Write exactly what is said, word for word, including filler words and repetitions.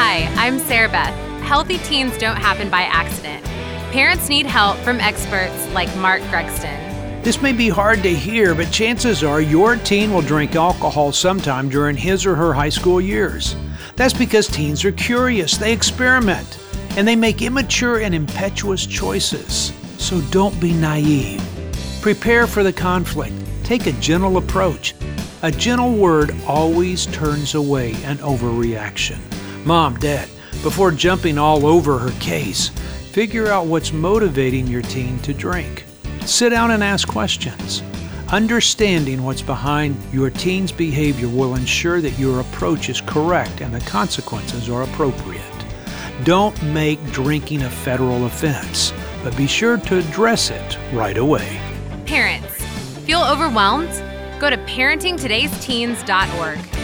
Hi, I'm Sarah Beth. Healthy teens don't happen by accident. Parents need help from experts like Mark Gregston. This may be hard to hear, but chances are your teen will drink alcohol sometime during his or her high school years. That's because teens are curious, they experiment, and they make immature and impetuous choices. So don't be naive. Prepare for the conflict. Take a gentle approach. A gentle word always turns away an overreaction. Mom, Dad, before jumping all over her case, figure out what's motivating your teen to drink. Sit down and ask questions. Understanding what's behind your teen's behavior will ensure that your approach is correct and the consequences are appropriate. Don't make drinking a federal offense, but be sure to address it right away. Parents, feel overwhelmed? Go to parenting todays teens dot org.